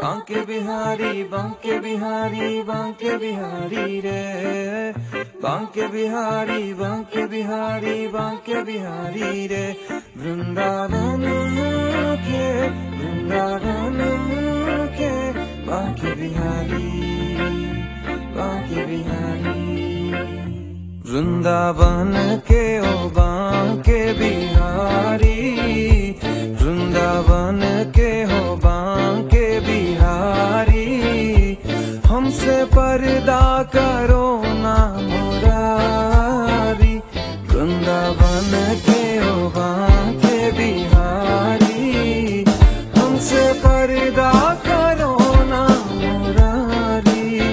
बांके बिहारी बांके बिहारी बांके बिहारी रे, बांके बिहारी बांके बिहारी बांके बिहारी रे। वृंदावन के बांके बिहारी बांके बिहारी। वृंदावन के ओ बांके बिहारी, वृंदावन के हो बांके बिहारी। हमसे पर्दा करो ना मुरारी, वृंदावन के हो बांके बिहारी। हमसे पर्दा करो ना मुरारी।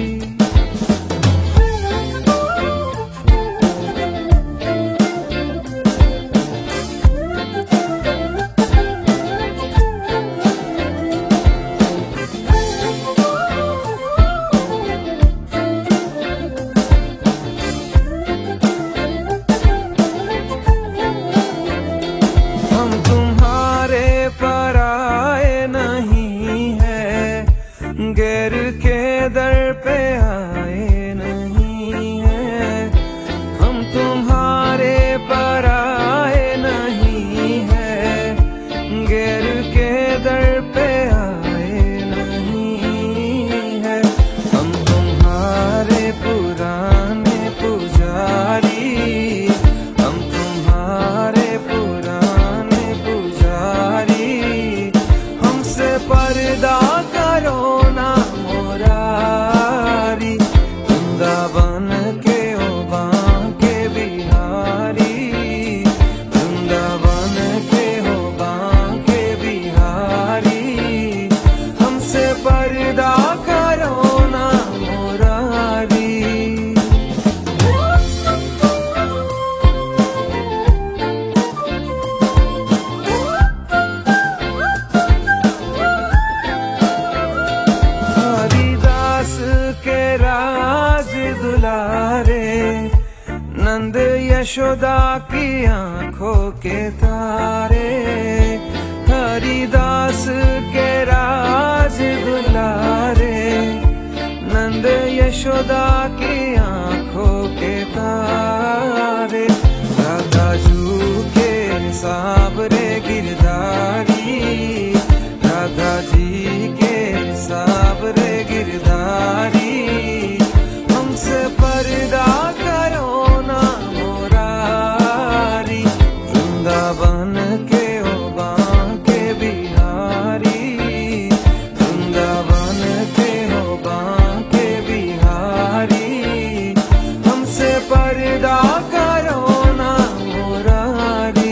गैर के दर पे आए नहीं हैं, हम तुम्हारे पर आए नहीं हैं। गैर के दर पे आए नहीं हैं, हम तुम्हारे पुराने पुजारी। हम तुम्हारे पुराने पुजारी। हमसे पर्दा करो ना मुरारी, वृंदावन के ओ बांके बिहारी। वृंदावन के हो बांके बिहारी। हमसे पर्दा करो ना मुरारी। के राज दुलारे, नंद यशोदा की आंखों के तारे। हरिदास के राज दुलारे, नंद यशोदा की आंखों के तारे। राधा जू के साबरे गिरधारी, राधा जी के साबरे गिरधारी। हमसे पर्दा करो ना मुरारी, वृंदावन के ओ बांके बिहारी। वृंदावन के हो बांके बिहारी। हमसे पर्दा करो ना मुरारी।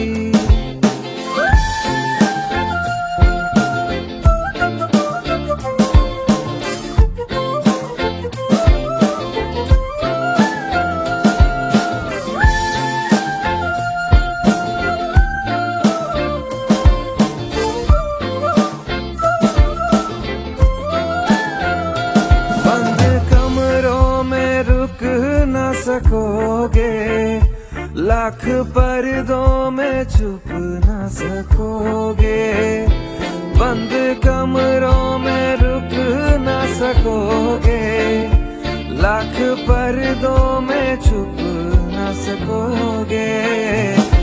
सकोगे, लाख पर्दों में छुप न सकोगे। बंद कमरों में रुक न सकोगे, लाख पर्दों में छुप न सकोगे।